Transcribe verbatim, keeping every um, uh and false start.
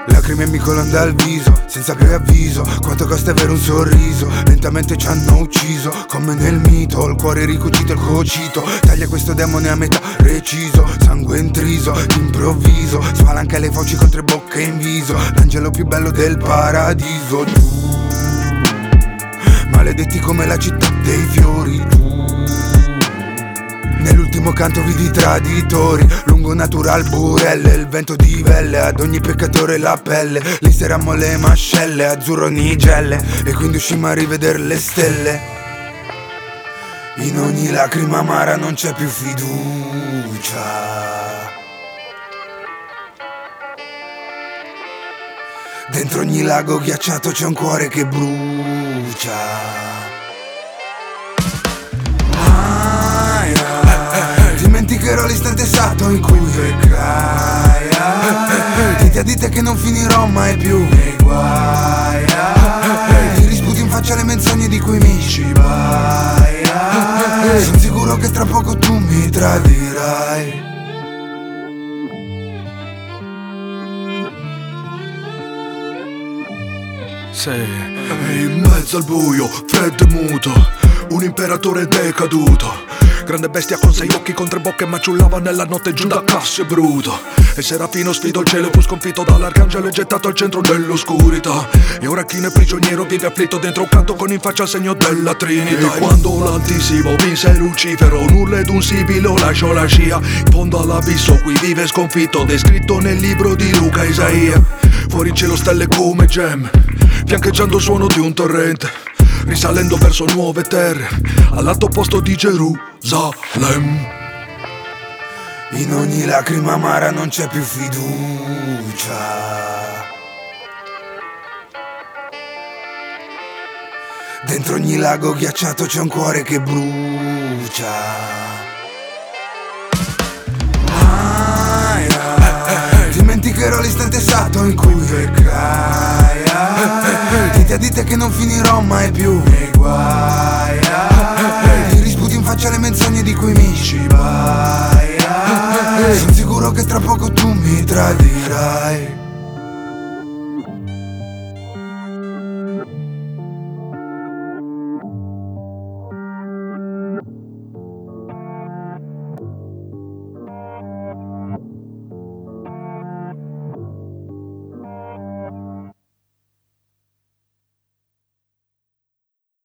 Lacrime mi colano dal viso, senza preavviso. Quanto costa avere un sorriso? Lentamente ci hanno ucciso, come nel mito. Il cuore ricucito, il cocito. Taglia questo demone a metà, reciso. Sangue intriso, d'improvviso. Spalanca le foci con tre bocche in viso. L'angelo più bello del paradiso. Tu, maledetti come la città dei fiori. Tu, nell'ultimo canto vidi i traditori. Lungo natural burelle, il vento di velle. Ad ogni peccatore la pelle. Lì serammo le mascelle, azzurro nigelle. E quindi uscimmo a rivedere le stelle. In ogni lacrima amara non c'è più fiducia. Dentro ogni lago ghiacciato c'è un cuore che brucia. Dimenticherò l'istante esatto in cui precai. Dite a dite che non finirò mai più nei guai. Ti risputi in faccia le menzogne di cui mi cibai. Sono sicuro che tra poco tu mi tradirai. Sei in mezzo al buio, freddo e muto, un imperatore decaduto. Grande bestia con sei occhi, con tre bocche maciullava nella notte giù da casse bruto. E Serafino sfidò il cielo, fu sconfitto dall'arcangelo e gettato al centro dell'oscurità. E ora chi ne è prigioniero vive afflitto dentro un canto con in faccia il segno della Trinità. E quando l'Altissimo vinse Lucifero, un urlo ed un sibilo lasciò la scia. In fondo all'abisso qui vive sconfitto, descritto nel libro di Luca e Isaia. Fuori in cielo stelle come gemme, fiancheggiando il suono di un torrente, risalendo verso nuove terre, all'alto posto di Gerusalemme. In ogni lacrima amara non c'è più fiducia. Dentro ogni lago ghiacciato c'è un cuore che brucia. Dimenticherò l'istante esatto in cui precai. Dite a dite che non finirò mai più nei guai. Ti risputi in faccia le menzogne di cui mi cibai. Sono sicuro che tra poco tu mi tradirai.